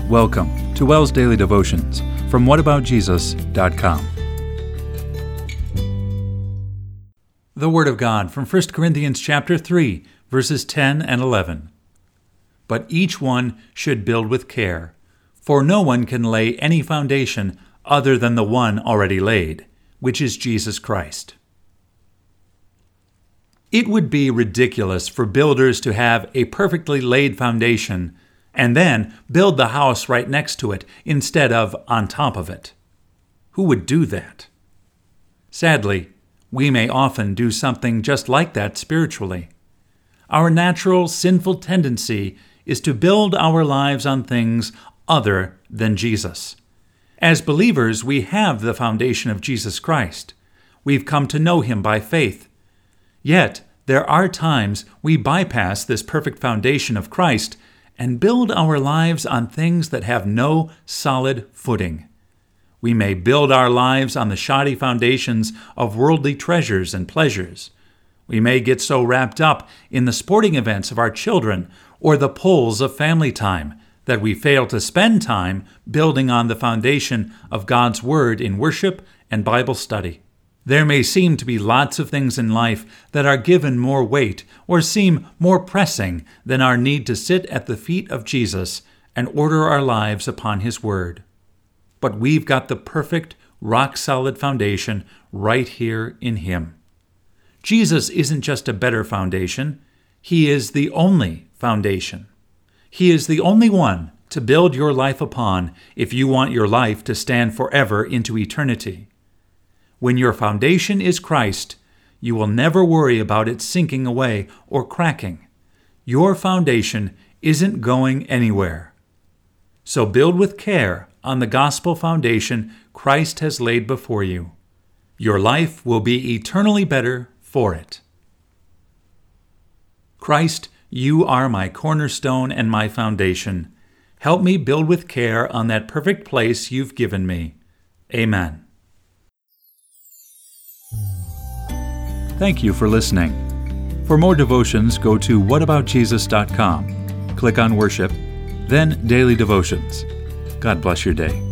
Welcome to WELS Daily Devotions from whataboutjesus.com. The Word of God from 1 Corinthians chapter 3, verses 10 and 11. But each one should build with care, for no one can lay any foundation other than the one already laid, which is Jesus Christ. It would be ridiculous for builders to have a perfectly laid foundation and then build the house right next to it instead of on top of it. Who would do that? Sadly, we may often do something just like that spiritually. Our natural sinful tendency is to build our lives on things other than Jesus. As believers, we have the foundation of Jesus Christ. We've come to know Him by faith. Yet, there are times we bypass this perfect foundation of Christ and build our lives on things that have no solid footing. We may build our lives on the shoddy foundations of worldly treasures and pleasures. We may get so wrapped up in the sporting events of our children or the pulls of family time that we fail to spend time building on the foundation of God's Word in worship and Bible study. There may seem to be lots of things in life that are given more weight or seem more pressing than our need to sit at the feet of Jesus and order our lives upon His Word. But we've got the perfect, rock-solid foundation right here in Him. Jesus isn't just a better foundation. He is the only foundation. He is the only one to build your life upon if you want your life to stand forever into eternity. When your foundation is Christ, you will never worry about it sinking away or cracking. Your foundation isn't going anywhere. So build with care on the gospel foundation Christ has laid before you. Your life will be eternally better for it. Christ, you are my cornerstone and my foundation. Help me build with care on that perfect place you've given me. Amen. Thank you for listening. For more devotions, go to whataboutjesus.com. Click on Worship, then Daily Devotions. God bless your day.